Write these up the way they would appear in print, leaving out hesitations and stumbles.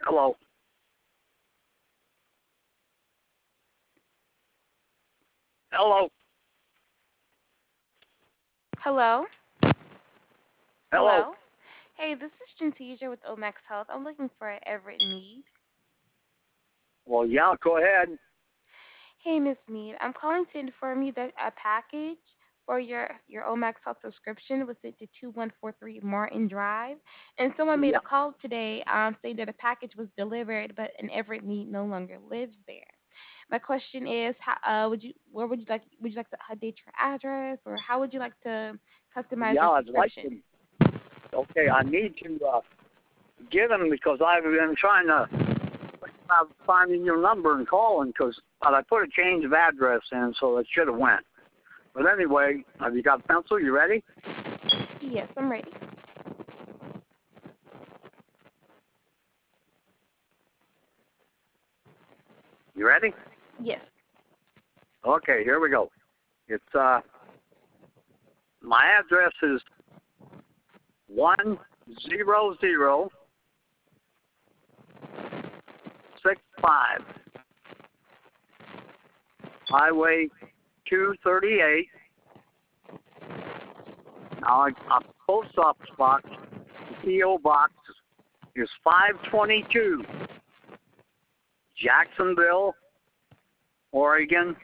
Hello. Hello. Hello? Hello. Hello? Hey, this is Gentesia with Omax Health. I'm looking for Everett Mead. Well, yeah, go ahead. Hey, Miss Mead. I'm calling to inform you that a package for your Omax Health subscription was sent to 2143 Martin Drive. And someone made Yeah. a call today saying that a package was delivered, but an Everett Mead no longer lives there. My question is, where would you like to update your address, or how would you like to customize Yeah, your I'd like subscription? to. Okay, I need to get them because I've been trying to finding your number and calling because I put a change of address in, so it should have went. But anyway, have you got a pencil? You ready? Yes, I'm ready. You ready? Yes. Okay, here we go. It's my address is 10065 Highway 238. Now, a post office box, the PO box is 522, Jacksonville, Oregon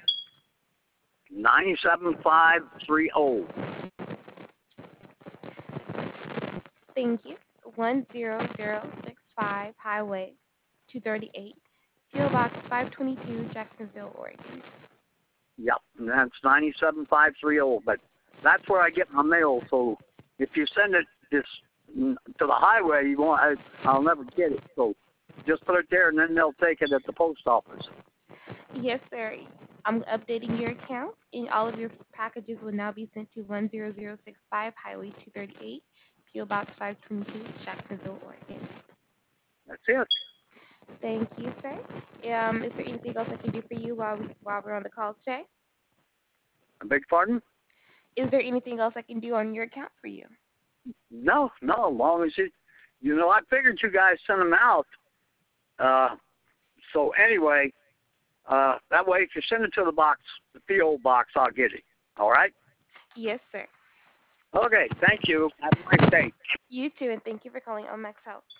97530. Thank you. 10065 Highway 238, PO Box 522, Jacksonville, Oregon. Yep, and that's 97530. But that's where I get my mail. So if you send it this to the highway, you won't. I'll never get it. So just put it there, and then they'll take it at the post office. Yes, sir. I'm updating your account, and all of your packages will now be sent to 10065 Highway 238, PO Box 522, Jacksonville, Oregon. That's it. Thank you, sir. Is there anything else I can do for you while we're on the call today? I beg your pardon? Is there anything else I can do on your account for you? No, no. As long as I figured you guys sent them out. So anyway, that way if you send it to the box, the PO box, I'll get it. All right. Yes, sir. Okay. Thank you. Have a nice day. You too, and thank you for calling Omax Health.